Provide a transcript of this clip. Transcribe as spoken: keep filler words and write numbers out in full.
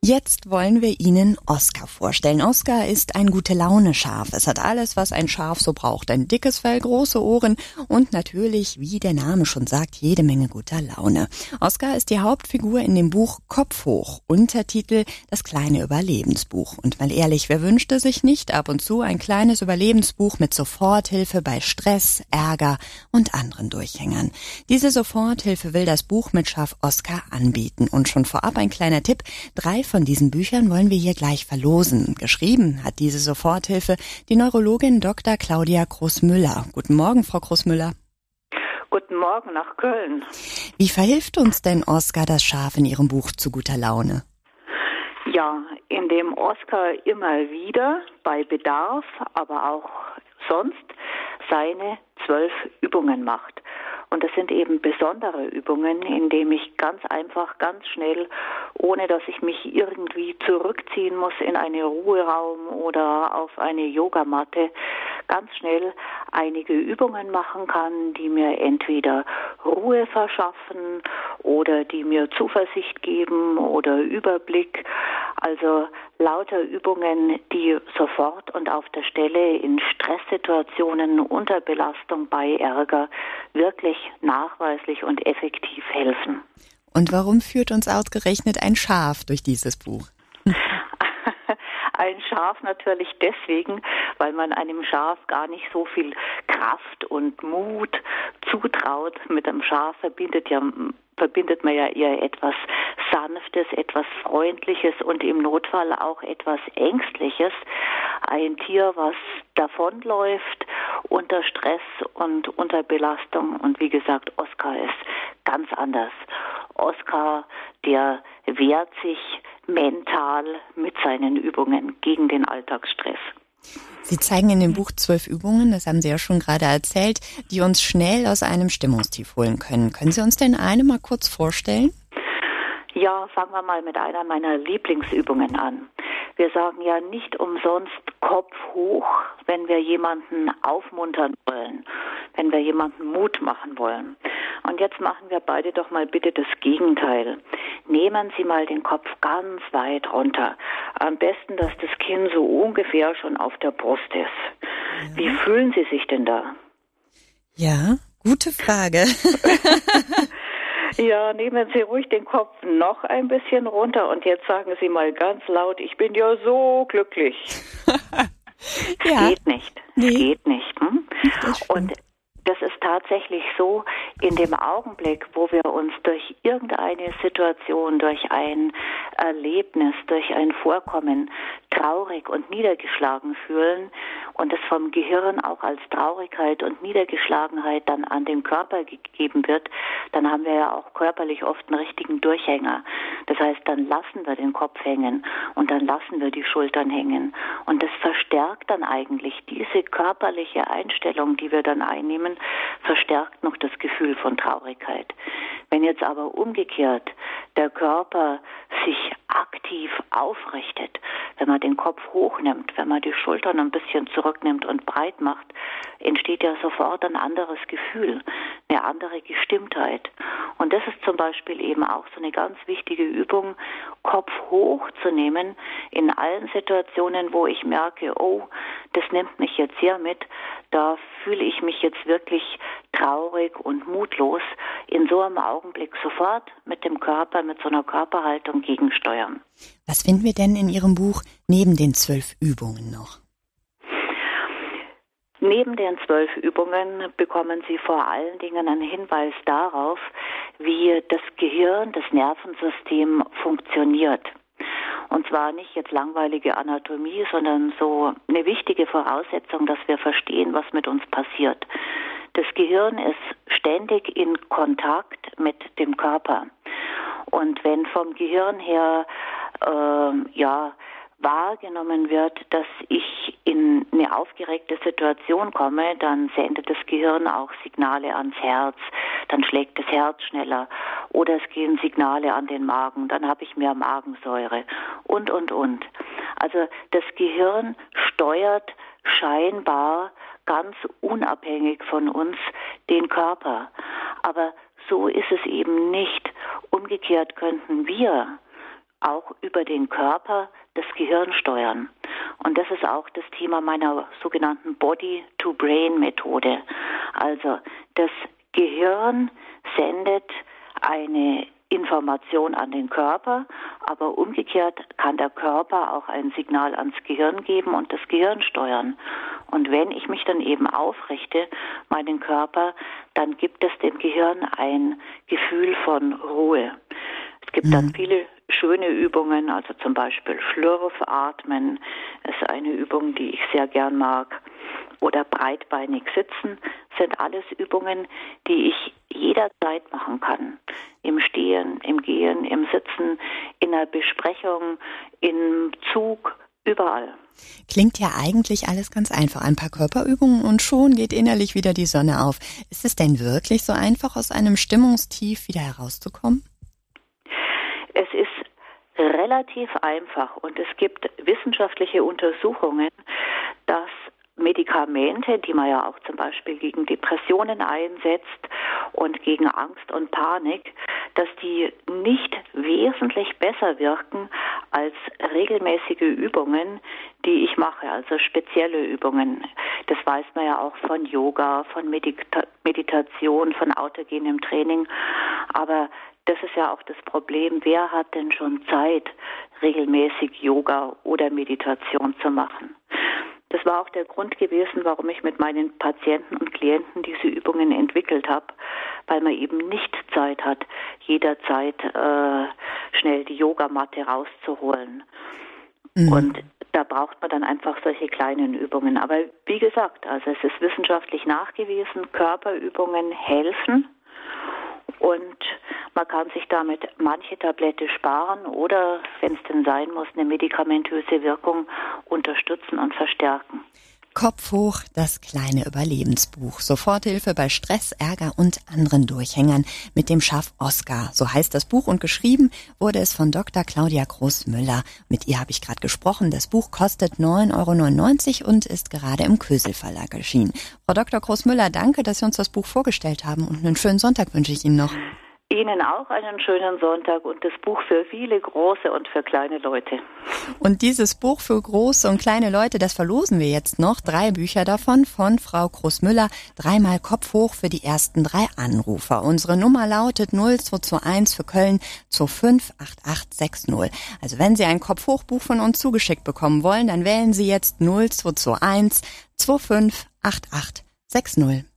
Jetzt wollen wir Ihnen Oskar vorstellen. Oskar ist ein Gute-Laune-Schaf. Es hat alles, was ein Schaf so braucht. Ein dickes Fell, große Ohren und natürlich, wie der Name schon sagt, jede Menge guter Laune. Oskar ist die Hauptfigur in dem Buch Kopf hoch, Untertitel Das kleine Überlebensbuch. Und mal ehrlich, wer wünschte sich nicht ab und zu ein kleines Überlebensbuch mit Soforthilfe bei Stress, Ärger und anderen Durchhängern? Diese Soforthilfe will das Buch mit Schaf Oskar anbieten. Und schon vorab ein kleiner Tipp: Drei von diesen Büchern wollen wir hier gleich verlosen. Geschrieben hat diese Soforthilfe die Neurologin Doktor Claudia Großmüller. Guten Morgen, Frau Großmüller. Guten Morgen nach Köln. Wie verhilft uns denn Oskar das Schaf in Ihrem Buch zu guter Laune? Ja, indem Oskar immer wieder bei Bedarf, aber auch sonst seine zwölf Übungen macht. Und das sind eben besondere Übungen, indem ich ganz einfach, ganz schnell, ohne dass ich mich irgendwie zurückziehen muss in einen Ruheraum oder auf eine Yogamatte, ganz schnell einige Übungen machen kann, die mir entweder Ruhe verschaffen oder die mir Zuversicht geben oder Überblick. Also lauter Übungen, die sofort und auf der Stelle in Stresssituationen, unter Belastung, bei Ärger wirklich nachweislich und effektiv helfen. Und warum führt uns ausgerechnet ein Schaf durch dieses Buch? Ein Schaf natürlich deswegen, weil man einem Schaf gar nicht so viel Kraft und Mut zutraut. Mit einem Schaf verbindet ja verbindet man ja eher etwas Sanftes, etwas Freundliches und im Notfall auch etwas Ängstliches. Ein Tier, was davonläuft unter Stress und unter Belastung. Und wie gesagt, Oskar ist ganz anders. Oskar, der wehrt sich mental mit seinen Übungen gegen den Alltagsstress. Sie zeigen in dem Buch zwölf Übungen, das haben Sie ja schon gerade erzählt, die uns schnell aus einem Stimmungstief holen können. Können Sie uns denn eine mal kurz vorstellen? Ja, fangen wir mal mit einer meiner Lieblingsübungen an. Wir sagen ja nicht umsonst Kopf hoch, wenn wir jemanden aufmuntern wollen, wenn wir jemanden Mut machen wollen. Und jetzt machen wir beide doch mal bitte das Gegenteil. Nehmen Sie mal den Kopf ganz weit runter. Am besten, dass das Kinn so ungefähr schon auf der Brust ist. Ja. Wie fühlen Sie sich denn da? Ja, gute Frage. Ja, nehmen Sie ruhig den Kopf noch ein bisschen runter und jetzt sagen Sie mal ganz laut, ich bin ja so glücklich. Ja. Geht nicht, Nee. geht nicht. Hm? Das Und das ist tatsächlich so, in dem Augenblick, wo wir uns durch irgendeine Situation, durch ein Erlebnis, durch ein Vorkommen traurig und niedergeschlagen fühlen und es vom Gehirn auch als Traurigkeit und Niedergeschlagenheit dann an den Körper gegeben wird, dann haben wir ja auch körperlich oft einen richtigen Durchhänger. Das heißt, dann lassen wir den Kopf hängen und dann lassen wir die Schultern hängen. Und das verstärkt dann eigentlich diese körperliche Einstellung, die wir dann einnehmen, verstärkt noch das Gefühl von Traurigkeit. Wenn jetzt aber umgekehrt der Körper sich aktiv aufrichtet, wenn man den Kopf hochnimmt, wenn man die Schultern ein bisschen zurücknimmt und breit macht, entsteht ja sofort ein anderes Gefühl, eine andere Gestimmtheit. Und das ist zum Beispiel eben auch so eine ganz wichtige Übung, Kopf hoch zu nehmen in allen Situationen, wo ich merke, oh, das nimmt mich jetzt sehr mit, da fühle ich mich jetzt wirklich traurig und mutlos. In so einem Augenblick sofort mit dem Körper, mit so einer Körperhaltung gegensteuern. Was finden wir denn in Ihrem Buch neben den zwölf Übungen noch? Neben den zwölf Übungen bekommen Sie vor allen Dingen einen Hinweis darauf, wie das Gehirn, das Nervensystem funktioniert. Und zwar nicht jetzt langweilige Anatomie, sondern so eine wichtige Voraussetzung, dass wir verstehen, was mit uns passiert. Das Gehirn ist ständig in Kontakt mit dem Körper. Und wenn vom Gehirn her äh, ja wahrgenommen wird, dass ich in eine aufgeregte Situation komme, dann sendet das Gehirn auch Signale ans Herz, dann schlägt das Herz schneller oder es gehen Signale an den Magen, dann habe ich mehr Magensäure und, und, und. Also das Gehirn steuert scheinbar ganz unabhängig von uns den Körper. Aber so ist es eben nicht. Umgekehrt könnten wir auch über den Körper das Gehirn steuern. Und das ist auch das Thema meiner sogenannten Body-to-Brain-Methode. Also das Gehirn sendet eine Information an den Körper, aber umgekehrt kann der Körper auch ein Signal ans Gehirn geben und das Gehirn steuern. Und wenn ich mich dann eben aufrichte, meinen Körper, dann gibt es dem Gehirn ein Gefühl von Ruhe. Es gibt mhm. dann viele schöne Übungen, also zum Beispiel Schlürfatmen ist eine Übung, die ich sehr gern mag. Oder breitbeinig sitzen, sind alles Übungen, die ich jederzeit machen kann. Im Stehen, im Gehen, im Sitzen, in einer Besprechung, im Zug, überall. Klingt ja eigentlich alles ganz einfach. Ein paar Körperübungen und schon geht innerlich wieder die Sonne auf. Ist es denn wirklich so einfach, aus einem Stimmungstief wieder herauszukommen? Es ist relativ einfach und es gibt wissenschaftliche Untersuchungen, dass Medikamente, die man ja auch zum Beispiel gegen Depressionen einsetzt und gegen Angst und Panik, dass die nicht wesentlich besser wirken als regelmäßige Übungen, die ich mache, also spezielle Übungen. Das weiß man ja auch von Yoga, von Medita- Meditation, von autogenem Training. Aber das ist ja auch das Problem, wer hat denn schon Zeit, regelmäßig Yoga oder Meditation zu machen? Das war auch der Grund gewesen, warum ich mit meinen Patienten und Klienten diese Übungen entwickelt habe, weil man eben nicht Zeit hat, jederzeit äh, schnell die Yogamatte rauszuholen. Mhm. Und da braucht man dann einfach solche kleinen Übungen. Aber wie gesagt, also es ist wissenschaftlich nachgewiesen, Körperübungen helfen. Und man kann sich damit manche Tablette sparen oder, wenn es denn sein muss, eine medikamentöse Wirkung unterstützen und verstärken. Kopf hoch, das kleine Überlebensbuch. Soforthilfe bei Stress, Ärger und anderen Durchhängern mit dem Schaf Oskar. So heißt das Buch und geschrieben wurde es von Doktor Claudia Groß-Müller. Mit ihr habe ich gerade gesprochen. Das Buch kostet neun Euro neunundneunzig und ist gerade im Kösel Verlag erschienen. Frau Doktor Groß-Müller, danke, dass Sie uns das Buch vorgestellt haben und einen schönen Sonntag wünsche ich Ihnen noch. Ihnen auch einen schönen Sonntag und das Buch für viele große und für kleine Leute. Und dieses Buch für große und kleine Leute, das verlosen wir jetzt noch. Drei Bücher davon von Frau Groß-Müller. Dreimal Kopf hoch für die ersten drei Anrufer. Unsere Nummer lautet null zwei zwei eins für Köln zwei fünf acht acht sechs null. Also wenn Sie ein Kopf hoch Buch von uns zugeschickt bekommen wollen, dann wählen Sie jetzt null zwei zwei eins zwei fünf acht acht sechs null.